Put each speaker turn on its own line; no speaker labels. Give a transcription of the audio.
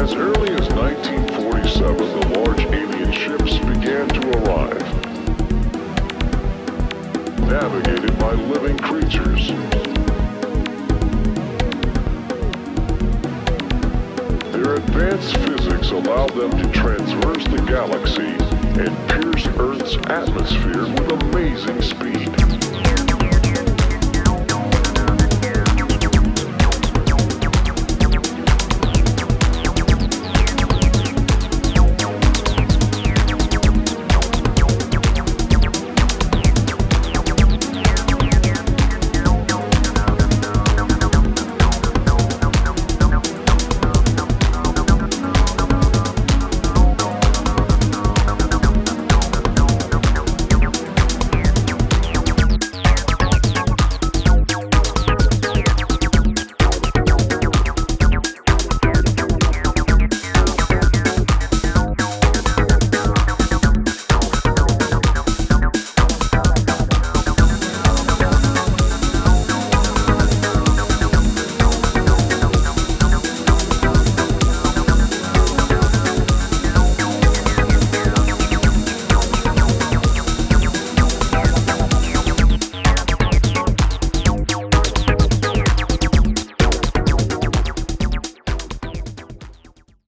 As early as 1947, the large alien ships began to arrive, navigated by living creatures. Their advanced physics allowed them to traverse the galaxy and pierce Earth's atmosphere with amazing speed.